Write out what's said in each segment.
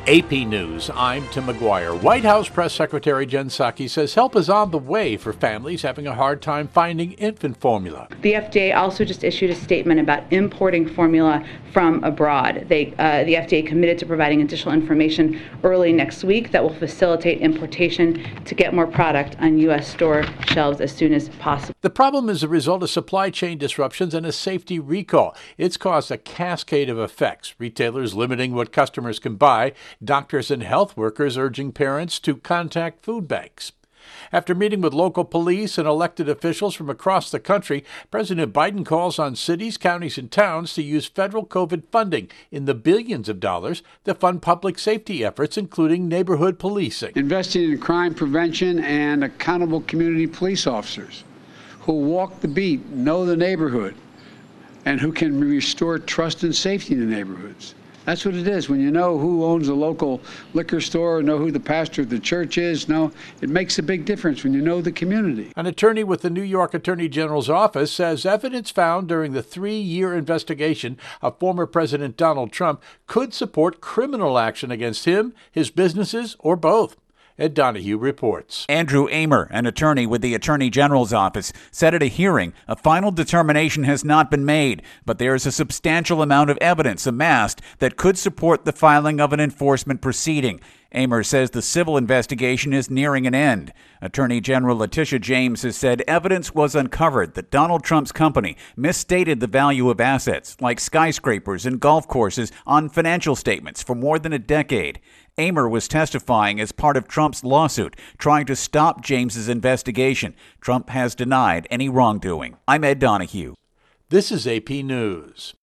AP News, I'm Tim McGuire. White House Press Secretary Jen Psaki says help is on the way for families having a hard time finding infant formula. The FDA also just issued a statement about importing formula from abroad. The FDA committed to providing additional information early next week that will facilitate importation to get more product on U.S. store shelves as soon as possible. The problem is a result of supply chain disruptions and a safety recall. It's caused a cascade of effects, retailers limiting what customers can buy, doctors and health workers urging parents to contact food banks. After meeting with local police and elected officials from across the country, President Biden calls on cities, counties, and towns to use federal COVID funding in the billions of dollars to fund public safety efforts, including neighborhood policing. Investing in crime prevention and accountable community police officers who walk the beat, know the neighborhood, and who can restore trust and safety in the neighborhoods. That's what it is. When you know who owns a local liquor store, know who the pastor of the church is, it makes a big difference when you know the community. An attorney with the New York Attorney General's office says evidence found during the 3-year investigation of former President Donald Trump could support criminal action against him, his businesses, or both. Ed Donahue reports. Andrew Amer, an attorney with the Attorney General's office, said at a hearing a final determination has not been made, but there is a substantial amount of evidence amassed that could support the filing of an enforcement proceeding. Amer says the civil investigation is nearing an end. Attorney General Letitia James has said evidence was uncovered that Donald Trump's company misstated the value of assets like skyscrapers and golf courses on financial statements for more than a decade. Amer was testifying as part of Trump's lawsuit, trying to stop James's investigation. Trump has denied any wrongdoing. I'm Ed Donahue. This is AP News.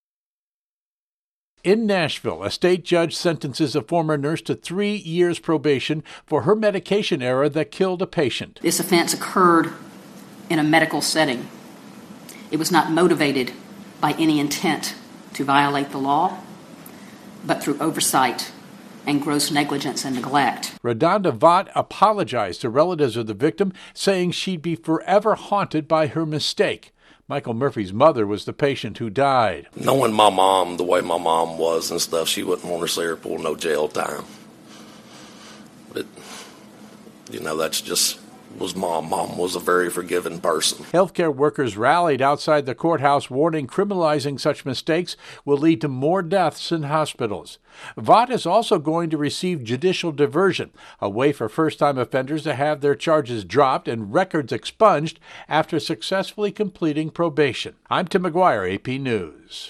In Nashville, a state judge sentences a former nurse to 3 years probation for her medication error that killed a patient. This offense occurred in a medical setting. It was not motivated by any intent to violate the law, but through oversight and gross negligence and neglect. Redonda Vaught apologized to relatives of the victim, saying she'd be forever haunted by her mistake. Michael Murphy's mother was the patient who died. Knowing my mom the way my mom was and stuff, she wouldn't want to see her pull no jail time. But, that's just was Mom. Mom was a very forgiving person. Healthcare workers rallied outside the courthouse, warning criminalizing such mistakes will lead to more deaths in hospitals. Vaught is also going to receive judicial diversion, a way for first-time offenders to have their charges dropped and records expunged after successfully completing probation. I'm Tim McGuire, AP News.